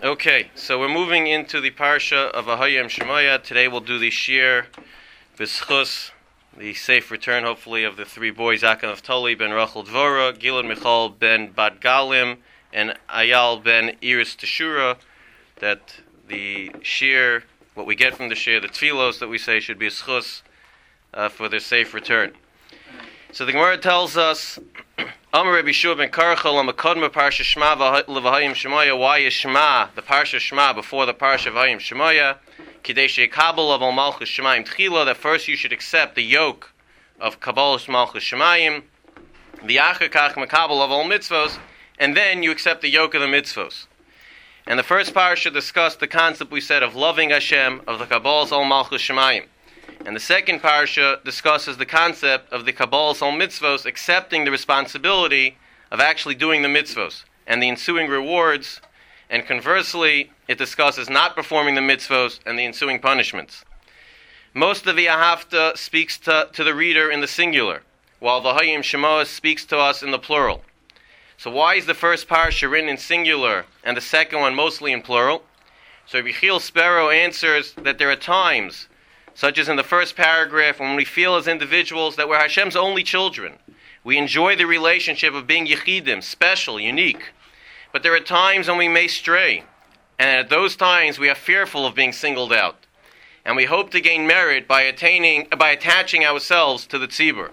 Okay, so we're moving into the parsha of Vahayim Shemaya. Today we'll do the shir B'schus, the safe return, hopefully, of the three boys, Akan of Toli ben Rachel Dvora, Gilad Michal ben Bat Galim, and Ayal ben Iris Teshura. That the shir, what we get from the shir, the tfilos that we say, should be a schus for their safe return. So the Gemara tells us, Amar Rabbi Shua ben Karchel Amakadma Parsha Shema L'Vahayim Shemaya. Why is Shema, the Parsha Shema, before the Parsha Vahayim Shemaya? Kidei she'kabel of Malchus Shemayim Tchila, that first you should accept the yoke of Kabbalas Malchus Shemayim, the Achar Kach Makabel of all mitzvos, and then you accept the yoke of the mitzvos. And the first Parsha discussed the concept we said of loving Hashem, of the Kabbalas all Malchus Shemayim. And the second parsha discusses the concept of the Kabbalas al mitzvos, accepting the responsibility of actually doing the mitzvos and the ensuing rewards. And conversely, it discusses not performing the mitzvos and the ensuing punishments. Most of the Ahavta speaks to the reader in the singular, while the Vahayim Shemaya speaks to us in the plural. So why is the first parsha written in singular and the second one mostly in plural? So Rabbi Chiel Sparrow answers that there are times, such as in the first paragraph, when we feel as individuals that we're Hashem's only children. We enjoy the relationship of being Yechidim, special, unique. But there are times when we may stray, and at those times we are fearful of being singled out. And we hope to gain merit by attaching ourselves to the tzibur.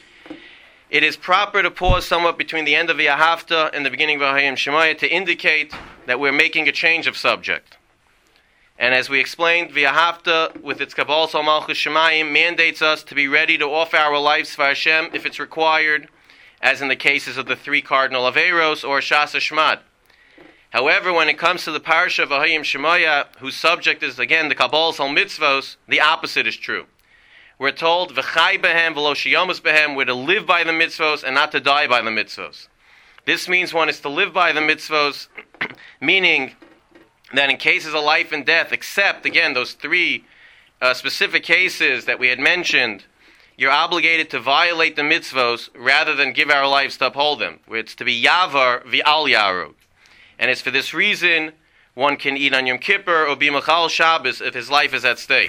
It is proper to pause somewhat between the end of the Ahavta and the beginning of Vahayim Shemaya to indicate that we're making a change of subject. And as we explained, V'ahavta, with its Kabbalas al Malchus Shemayim, mandates us to be ready to offer our lives for Hashem if it's required, as in the cases of the three cardinal Averos or Shas Shmad. However, when it comes to the Parsha of Vahayim Shemaya, whose subject is, again, the Kabbalas al Mitzvos, the opposite is true. We're told, V'chai behem v'lo shiyamus behem, we're to live by the mitzvos and not to die by the mitzvos. This means one is to live by the mitzvos, meaning that in cases of life and death, except, again, those three specific cases that we had mentioned, you're obligated to violate the mitzvos rather than give our lives to uphold them. It's to be yavar v'al yarug. And it's for this reason one can eat on Yom Kippur or be machal Shabbos if his life is at stake.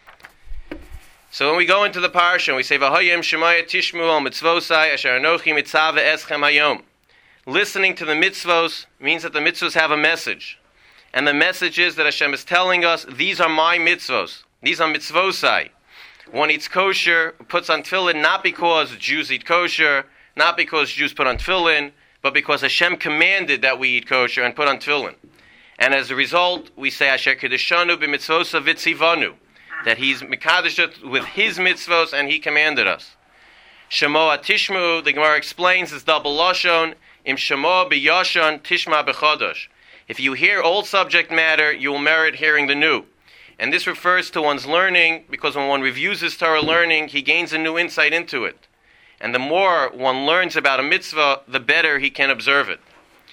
So when we go into the parsha and we say, V'hayim Shemaya tishmu al mitzvosai asher anochi mitzvah eschem hayom. Listening to the mitzvos means that the mitzvos have a message. And the message is that Hashem is telling us, these are my mitzvos. These are mitzvosai. One eats kosher, puts on tefillin, not because Jews eat kosher, not because Jews put on tefillin, but because Hashem commanded that we eat kosher and put on tefillin. And as a result, we say, Asher kedeshanu b'mitzvosa v'tzivanu, that He's mekadesh with His mitzvos and He commanded us. Shemoa tishmu, the Gemara explains, is double lashon, im shemoa b'yashon tishma b'chodosh. If you hear old subject matter, you will merit hearing the new. And this refers to one's learning, because when one reviews his Torah learning, he gains a new insight into it. And the more one learns about a mitzvah, the better he can observe it.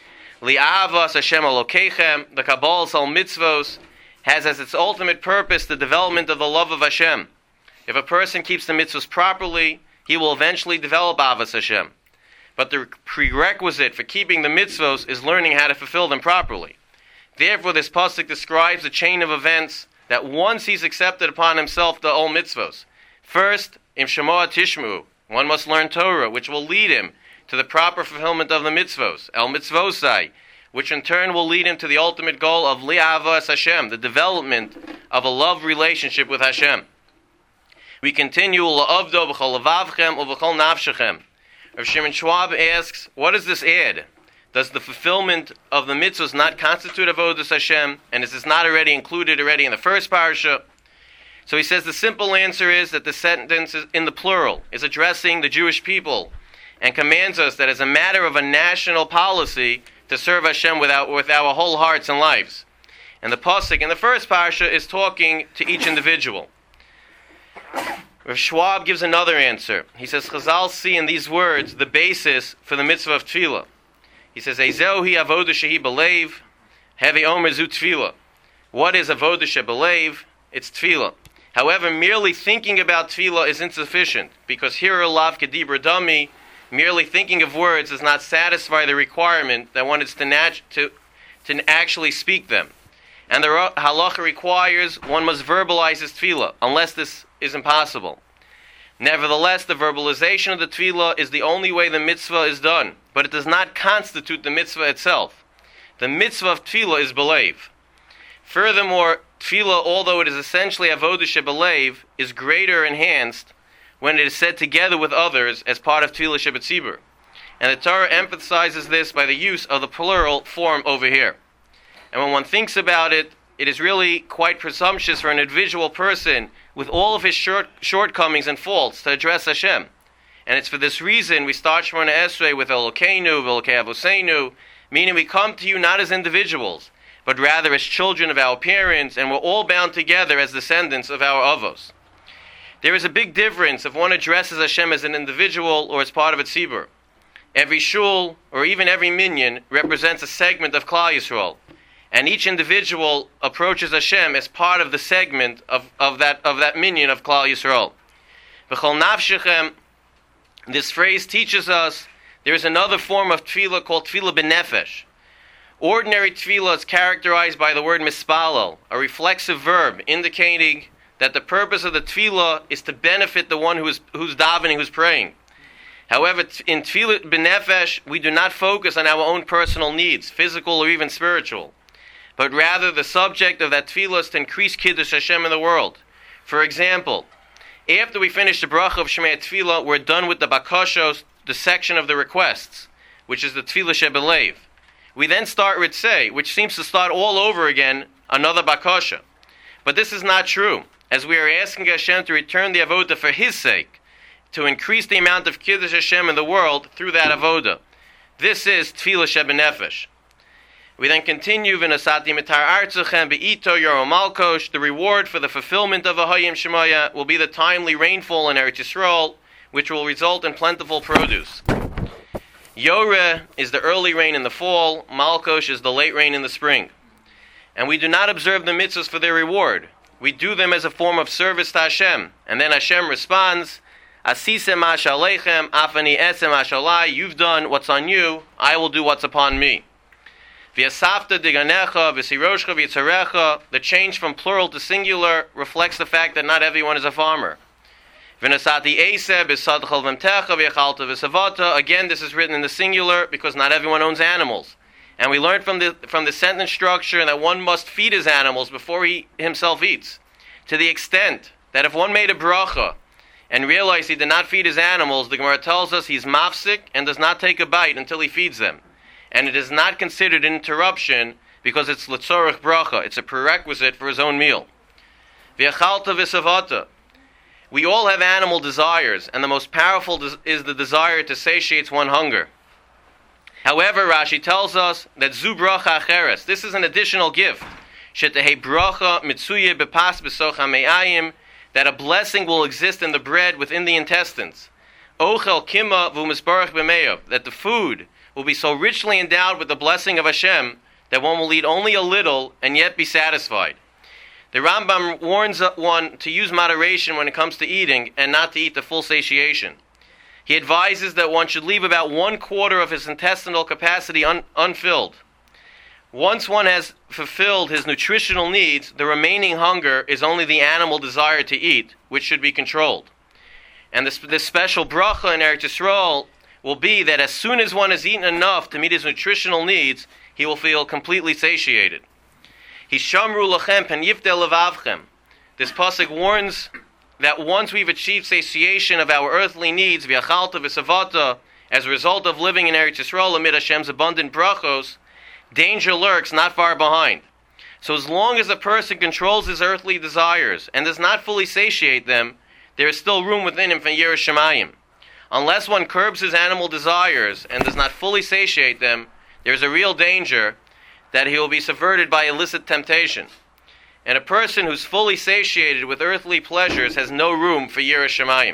Li'avas Hashem Elokeichem, the Kabbalas al mitzvos, has as its ultimate purpose the development of the love of Hashem. If a person keeps the mitzvahs properly, he will eventually develop Avas Hashem. But the prerequisite for keeping the mitzvos is learning how to fulfill them properly. Therefore, this pasuk describes a chain of events that once he's accepted upon himself the old mitzvos. First, im shemoa tishmu, one must learn Torah, which will lead him to the proper fulfillment of the mitzvos, el mitzvosai, which in turn will lead him to the ultimate goal of li'avas Hashem, the development of a love relationship with Hashem. We continue, la'avdo b'chol levavchem u'b'chol nafshechem. Rav Shimon Schwab asks, what does this add? Does the fulfillment of the mitzvahs not constitute avodas Hashem? And is this not included in the first parsha? So he says the simple answer is that the sentence is in the plural, is addressing the Jewish people, and commands us that as a matter of a national policy to serve Hashem with our whole hearts and lives. And the pasuk in the first parsha is talking to each individual. Rav Schwab gives another answer. He says, Chazal see in these words the basis for the mitzvah of tefillah. He says, Eizeu hi avodah shehi b'leiv, hevi omer zu tefillah. What is avodah sheb'leiv? It's tefillah. However, merely thinking about tefillah is insufficient, because here lav kedibra dami, merely thinking of words does not satisfy the requirement that one is to to actually speak them. And the halacha requires one must verbalize his tefillah, unless this is impossible. Nevertheless, the verbalization of the tefillah is the only way the mitzvah is done, but it does not constitute the mitzvah itself. The mitzvah of tefillah is belev. Furthermore, tefillah, although it is essentially avodah shebelev, is greater enhanced when it is said together with others as part of tefillah shebetzibur. And the Torah emphasizes this by the use of the plural form over here. And when one thinks about it, it is really quite presumptuous for an individual person with all of his shortcomings and faults to address Hashem. And it's for this reason we start Shemona Esrei with Elokeinu, V'Elokei Avoseinu, meaning we come to you not as individuals, but rather as children of our parents, and we're all bound together as descendants of our Avos. There is a big difference if one addresses Hashem as an individual or as part of a tzibur. Every shul, or even every minyan, represents a segment of Klal Yisrael, and each individual approaches Hashem as part of the segment of that minyan of Klal Yisrael. V'chol nafshechem, this phrase teaches us there is another form of tefillah called tefillah b'nefesh. Ordinary tefillah is characterized by the word mispalel, a reflexive verb indicating that the purpose of the tefillah is to benefit the one who's davening, who's praying. However, in tefillah b'nefesh, we do not focus on our own personal needs, physical or even spiritual, but rather the subject of that tefillah is to increase Kiddush Hashem in the world. For example, after we finish the bracha of Shemei Tefillah, we're done with the bakashos, the section of the requests, which is the tefillah shebelev. We then start Ritzei, which seems to start all over again, another bakasha. But this is not true, as we are asking Hashem to return the avodah for His sake, to increase the amount of Kiddush Hashem in the world through that avodah. This is tefillah shebenefesh. We then continue, V'nasati mitar artzachem be'ito yorom malkosh. The reward for the fulfillment of Ahayim Shemaya will be the timely rainfall in Eretz Yisrael, which will result in plentiful produce. Yoreh is the early rain in the fall, Malkosh is the late rain in the spring. And we do not observe the mitzvahs for their reward. We do them as a form of service to Hashem. And then Hashem responds, Asisem ashaleichem, afani esem ashalai. You've done what's on you, I will do what's upon me. V'yasafta diganecha, v'siroshcha v'yitzarecha. The change from plural to singular reflects the fact that not everyone is a farmer. V'nasati eiseh, b'sadchal v'mtecha, v'yachalta v'savata. Again, this is written in the singular because not everyone owns animals. And we learn from the sentence structure that one must feed his animals before he himself eats. To the extent that if one made a bracha and realized he did not feed his animals, the Gemara tells us he's mafsik and does not take a bite until he feeds them. And it is not considered an interruption because it's l'tzorech bracha. It's a prerequisite for his own meal. V'yachalta v'savata. We all have animal desires, and the most powerful is the desire to satiate one's hunger. However, Rashi tells us that zu bracha acheres. This is an additional gift. Shetehei bracha mitzuye bepas b'soch hame'ayim. That a blessing will exist in the bread within the intestines. Ochel kima v'umisbarach b'meyav. That the food will be so richly endowed with the blessing of Hashem that one will eat only a little and yet be satisfied. The Rambam warns one to use moderation when it comes to eating and not to eat the full satiation. He advises that one should leave about 1/4 of his intestinal capacity unfilled. Once one has fulfilled his nutritional needs, the remaining hunger is only the animal desire to eat, which should be controlled. And this special bracha in Eretz Yisrael will be that as soon as one has eaten enough to meet his nutritional needs, he will feel completely satiated. Hishamru lachem pen yifdel levavchem. This pasuk warns that once we've achieved satiation of our earthly needs, v'yachalta v'savata, as a result of living in Eretz Yisrael amid Hashem's abundant brachos, danger lurks not far behind. So as long as a person controls his earthly desires and does not fully satiate them, there is still room within him for Yiras Shamayim. Unless one curbs his animal desires and does not fully satiate them, there is a real danger that he will be subverted by illicit temptation. And a person who's fully satiated with earthly pleasures has no room for Yiras Shamayim.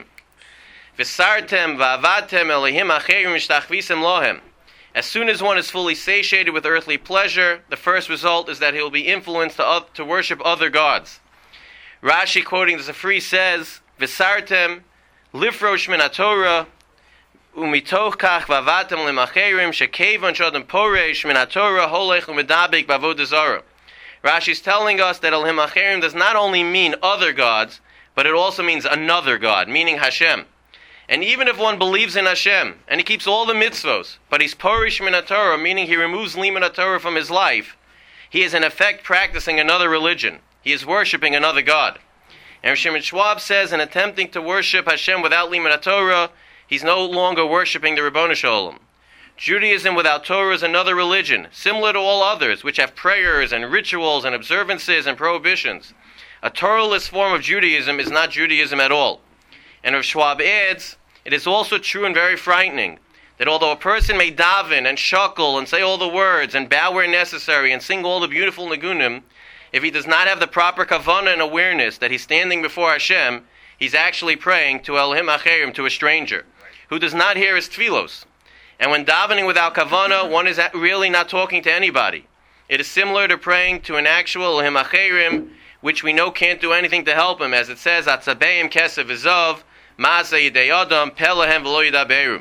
V'sartem v'avatem elihim acherim mishtachvisem lohem. As soon as one is fully satiated with earthly pleasure, the first result is that he will be influenced to worship other gods. Rashi, quoting the Sifri, says, V'sartem lifrosh min haTorah Umitoch kach vavatem lemacherim shekevon shodem poresh min haTorah holech umedabek bavodah zara. Rashi is telling us that Elohim Acherim does not only mean other gods, but it also means another God, meaning Hashem. And even if one believes in Hashem, and he keeps all the mitzvos, but he's porish min haTorah, meaning he removes limud haTorah from his life, he is in effect practicing another religion. He is worshipping another God. And Shimon Schwab says, in attempting to worship Hashem without limud haTorah, he's no longer worshipping the Ribono Shel Olam. Judaism without Torah is another religion, similar to all others, which have prayers and rituals and observances and prohibitions. A Torahless form of Judaism is not Judaism at all. And Rav Schwab adds, it is also true and very frightening that although a person may daven and shuckle and say all the words and bow where necessary and sing all the beautiful nigunim, if he does not have the proper kavanah and awareness that he's standing before Hashem, he's actually praying to Elohim Acherim, to a stranger, who does not hear his tefillos. And when davening without kavanah, one is really not talking to anybody. It is similar to praying to an actual Elohim Acherim, which we know can't do anything to help him, as it says, Atzabeim Kesef V'Zav, Ma'aseh Yidei Adam, Pelahem V'lo Yidaberu.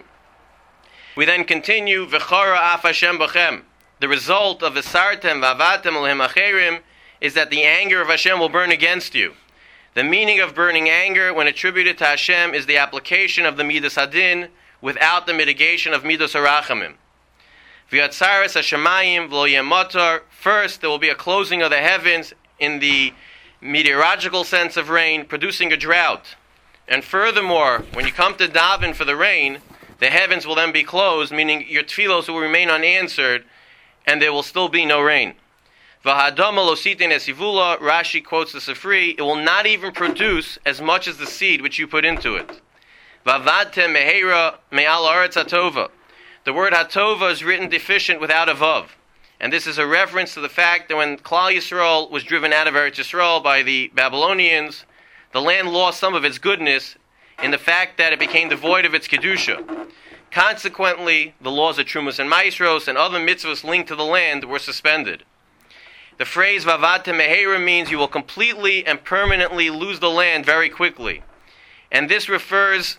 We then continue, V'chara Af Hashem B'chem. The result of V'sartem V'avatem Elohim Acherim is that the anger of Hashem will burn against you. The meaning of burning anger, when attributed to Hashem, is the application of the Midas Hadin without the mitigation of Midas Harachamim. V'yatzares Hashemayim V'lo Yeh Matar. First, there will be a closing of the heavens in the meteorological sense of rain, producing a drought. And furthermore, when you come to daven for the rain, the heavens will then be closed, meaning your tefillos will remain unanswered, and there will still be no rain. V'hadama lo sitin esivula, Rashi quotes the Sifri, it will not even produce as much as the seed which you put into it. V'avadtem mehera me'al haaretz hatova. The word hatova is written deficient without a vav. And this is a reference to the fact that when Klal Yisrael was driven out of Eretz Yisrael by the Babylonians, the land lost some of its goodness in the fact that it became devoid of its Kedusha. Consequently, the laws of Trumas and Maasros and other mitzvahs linked to the land were suspended. The phrase Vavatem Mehera means you will completely and permanently lose the land very quickly. And this refers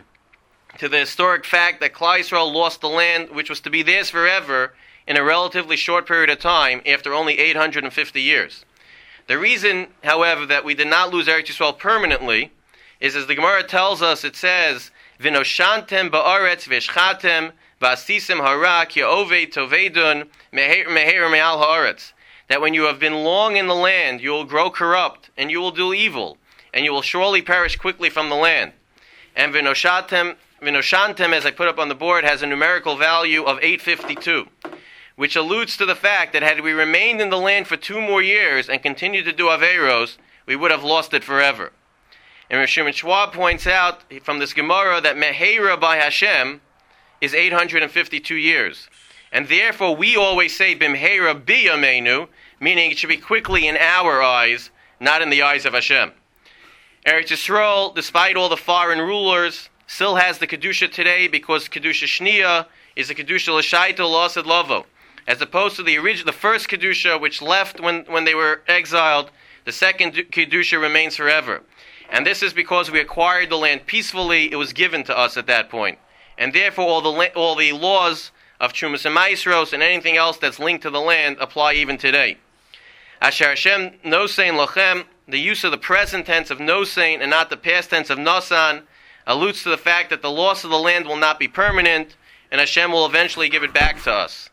to the historic fact that Klal Yisrael lost the land which was to be theirs forever in a relatively short period of time after only 850 years. The reason, however, that we did not lose Eretz Yisrael permanently is, as the Gemara tells us, it says, V'noshantem ba'aretz v'eshchatem v'asisim hara ki ovei tovedun meher me'al ha'aretz. That when you have been long in the land, you will grow corrupt, and you will do evil, and you will surely perish quickly from the land. And V'noshantem, as I put up on the board, has a numerical value of 852, which alludes to the fact that had we remained in the land for 2 more years and continued to do Averos, we would have lost it forever. And Rav Shimon Schwab points out from this Gemara that Mehera by Hashem is 852 years. And therefore we always say Bimhera biyameinu, meaning it should be quickly in our eyes, not in the eyes of Hashem. Eretz Yisrael, despite all the foreign rulers, still has the Kedusha today because Kedusha Shniya is the Kedusha L'Shaita L'Asad Lavo. As opposed to the first Kedusha, which left when they were exiled, the second Kedusha remains forever. And this is because we acquired the land peacefully. It was given to us at that point. And therefore all the laws of Trumas and Maasros and anything else that's linked to the land apply even today. Asher Hashem nosein lachem, the use of the present tense of nosein and not the past tense of nasan, alludes to the fact that the loss of the land will not be permanent, and Hashem will eventually give it back to us.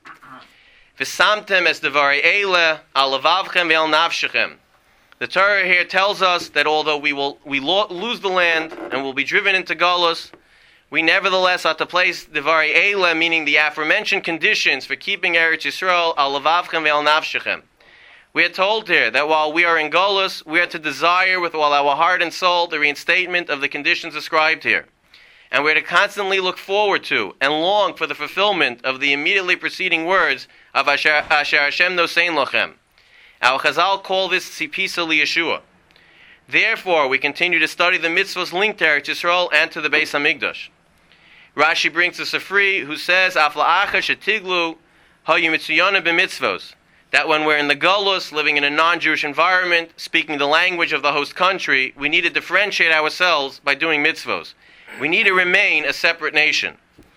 V'samtem es devarei eile al levavchem ve'al nafshechem. The Torah here tells us that although we lose the land and will be driven into Galus, we nevertheless are to place Devarei Eila, meaning the aforementioned conditions for keeping Eretz Yisrael, al levavchem ve'al nafshechem. We are told here that while we are in Galus, we are to desire with all our heart and soul the reinstatement of the conditions described here. And we are to constantly look forward to and long for the fulfillment of the immediately preceding words of Asher Hashem nosein lachem. Our Chazal call this Tzipisa Liyeshua. Therefore, we continue to study the mitzvahs linked to Eretz Yisrael and to the Beis Hamikdash. Rashi brings the Sifri, who says, Af la'acha shetiglu hayu mitzuyana b'mitzvos, that when we're in the Galus, living in a non-Jewish environment, speaking the language of the host country, we need to differentiate ourselves by doing mitzvos. We need to remain a separate nation.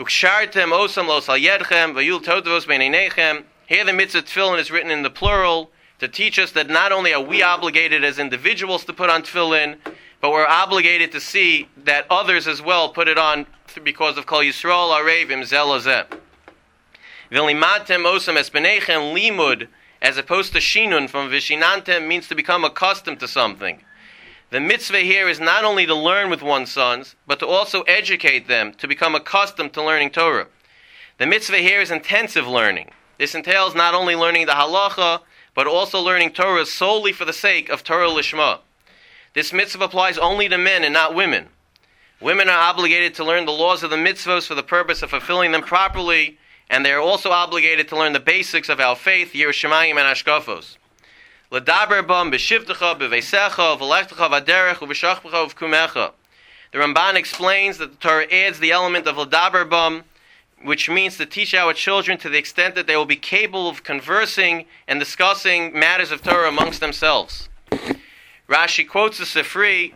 Ukshartem osam los al yedchem vayul totvos beineinechem. Here the mitzvah tefillin is written in the plural to teach us that not only are we obligated as individuals to put on tefillin, but we're obligated to see that others as well put it on because of Kol Yisrael Arevim Zel Lazeh. V'limantem osam es beinechem limud, as opposed to shinun from vishinantem, means to become accustomed to something. The mitzvah here is not only to learn with one's sons, but to also educate them to become accustomed to learning Torah. The mitzvah here is intensive learning. This entails not only learning the halacha, but also learning Torah solely for the sake of Torah Lishma. This mitzvah applies only to men and not women. Women are obligated to learn the laws of the mitzvahs for the purpose of fulfilling them properly, and they are also obligated to learn the basics of our faith, Yiras Shamayim and Ashkafos. L'daber bam b'shivtecha b'veisecha v'lechtecha v'aderech u'v'shachpecha u'v'kumecha. The Ramban explains that the Torah adds the element of l'daber bam, which means to teach our children to the extent that they will be capable of conversing and discussing matters of Torah amongst themselves. Rashi quotes the Sifri,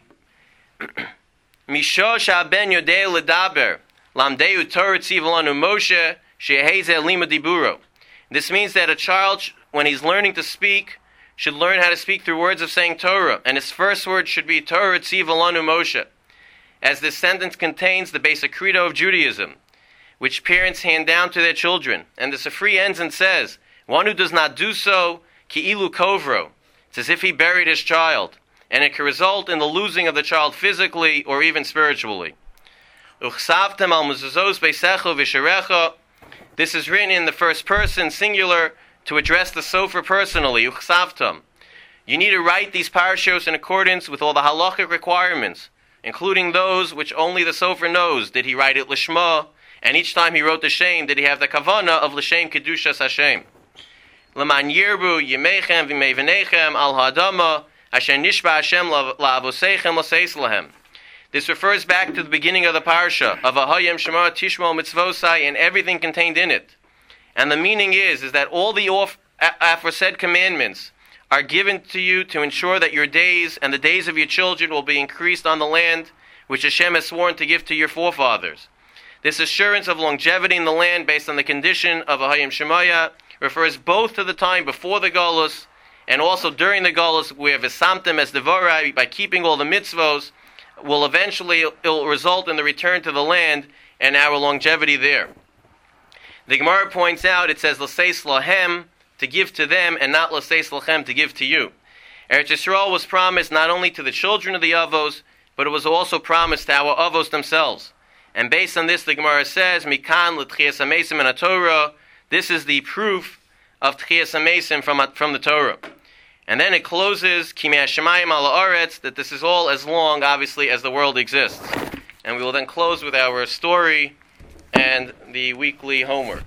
Misho sha'ben yodei l'daber, lamdeu Torah tziv lanu Moshe, she'ehezeh lima diburo. This means that a child, when he's learning to speak, should learn how to speak through words of saying Torah, and his first word should be Torah tziv lanu Moshe, as this sentence contains the basic credo of Judaism, which parents hand down to their children. And the Sifri ends and says, one who does not do so, ki'ilu kovro, it's as if he buried his child, and it can result in the losing of the child physically or even spiritually. Uchsavtem al mezuzos beisecho v'sharecha. This is written in the first person, singular, to address the sofer personally, uchsavtem. You need to write these parashos in accordance with all the halachic requirements, including those which only the sofer knows. Did he write it lishma? And each time he wrote the shem, did he have the kavana of l'shem kedushas Hashem? L'man yirbu yimechem v'mei v'nechem al ha'adama asher nishba Hashem la'avoseichem l'seis lahem. This refers back to the beginning of the parsha of Ahayim Shema Tishmo Mitzvosai and everything contained in it. And the meaning is that all the aforesaid commandments are given to you to ensure that your days and the days of your children will be increased on the land which Hashem has sworn to give to your forefathers. This assurance of longevity in the land based on the condition of Ahayim Shemaya refers both to the time before the Golus and also during the Golus, where V'samtem es devorai, by keeping all the mitzvos, will eventually it will result in the return to the land and our longevity there. The Gemara points out, it says l'seis lahem, to give to them, and not l'seis lachem, to give to you. Eretz Yisrael was promised not only to the children of the Avos, but it was also promised to our Avos themselves. And based on this, the Gemara says, Mikan l'tchias hamesim in Torah. This is the proof of tchias hamesim from the Torah. And then it closes, Ki me'ashamayim al ha'aretz, that this is all as long, obviously, as the world exists. And we will then close with our story and the weekly homework.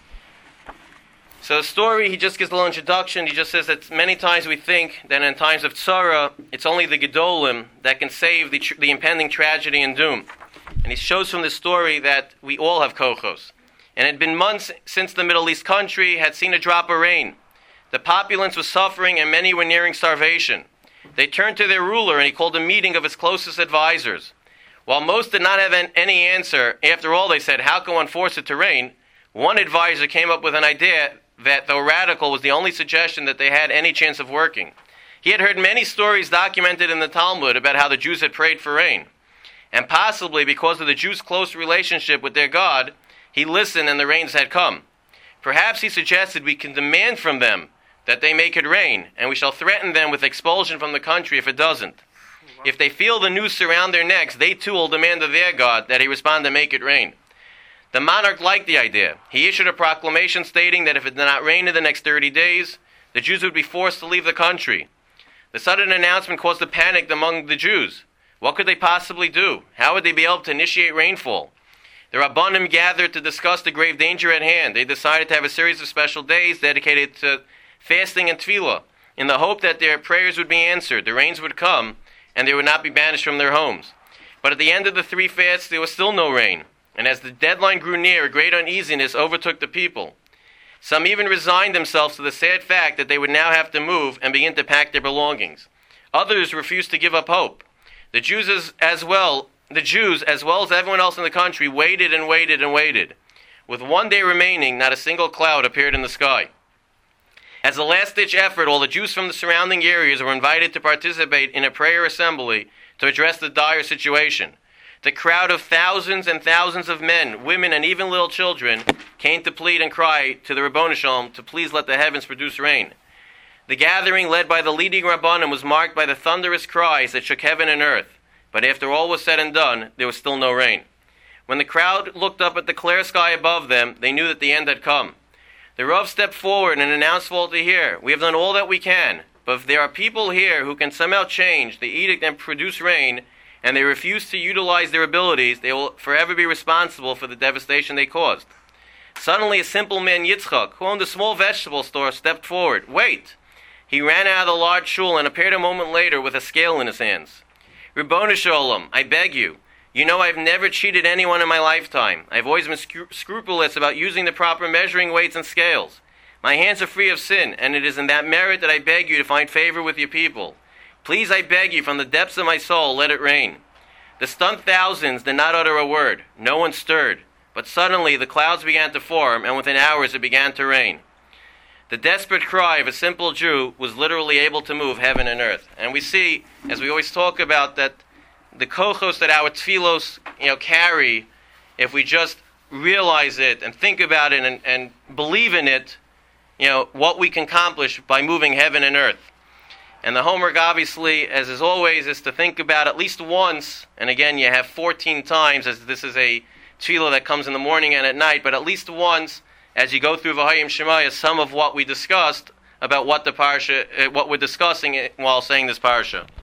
So the story, he just gives a little introduction. He just says that many times we think that in times of tzara, it's only the gedolim that can save the impending tragedy and doom. And he shows from this story that we all have kochos. And it had been months since the Middle East country had seen a drop of rain. The populace was suffering and many were nearing starvation. They turned to their ruler and he called a meeting of his closest advisors. While most did not have any answer, after all they said, how can one force it to rain? One advisor came up with an idea that, though radical, was the only suggestion that they had any chance of working. He had heard many stories documented in the Talmud about how the Jews had prayed for rain. And possibly because of the Jews' close relationship with their God, he listened and the rains had come. Perhaps he suggested we can demand from them that they make it rain, and we shall threaten them with expulsion from the country if it doesn't. If they feel the noose around their necks, they too will demand of their God that he respond to make it rain. The monarch liked the idea. He issued a proclamation stating that if it did not rain in the next 30 days, the Jews would be forced to leave the country. The sudden announcement caused a panic among the Jews. What could they possibly do? How would they be able to initiate rainfall? The Rabbanim gathered to discuss the grave danger at hand. They decided to have a series of special days dedicated to fasting and tefillah, in the hope that their prayers would be answered, the rains would come, and they would not be banished from their homes. But at the end of the 3 fasts, there was still no rain. And as the deadline grew near, a great uneasiness overtook the people. Some even resigned themselves to the sad fact that they would now have to move and begin to pack their belongings. Others refused to give up hope. The Jews as well the Jews, as well as everyone else in the country, waited and waited and waited. With one day remaining, not a single cloud appeared in the sky. As a last-ditch effort, all the Jews from the surrounding areas were invited to participate in a prayer assembly to address the dire situation. The crowd of thousands and thousands of men, women, and even little children came to plead and cry to the Ribbono Shel Olam to please let the heavens produce rain. The gathering, led by the leading Rabbanim, was marked by the thunderous cries that shook heaven and earth. But after all was said and done, there was still no rain. When the crowd looked up at the clear sky above them, they knew that the end had come. The Rav stepped forward and announced for all to hear, "We have done all that we can, but if there are people here who can somehow change the edict and produce rain, and they refuse to utilize their abilities, they will forever be responsible for the devastation they caused." Suddenly, a simple man, Yitzchak, who owned a small vegetable store, stepped forward. "Wait!" He ran out of the large shul and appeared a moment later with a scale in his hands. "Ribbono Shel Olam, I beg you. You know I've never cheated anyone in my lifetime. I've always been scrupulous about using the proper measuring weights and scales. My hands are free of sin, and it is in that merit that I beg you to find favor with your people. Please, I beg you, from the depths of my soul, let it rain." The stunned thousands did not utter a word. No one stirred. But suddenly the clouds began to form, and within hours it began to rain. The desperate cry of a simple Jew was literally able to move heaven and earth. And we see, as we always talk about, that the kochos that our tefillos carry, if we just realize it and think about it and believe in it, what we can accomplish by moving heaven and earth. And the homework, obviously, as is always, is to think about at least once, and again, you have 14 times, as this is a tefillah that comes in the morning and at night, but at least once, as you go through V'hayim Shemaya, some of what we discussed about what we're discussing while saying this parsha.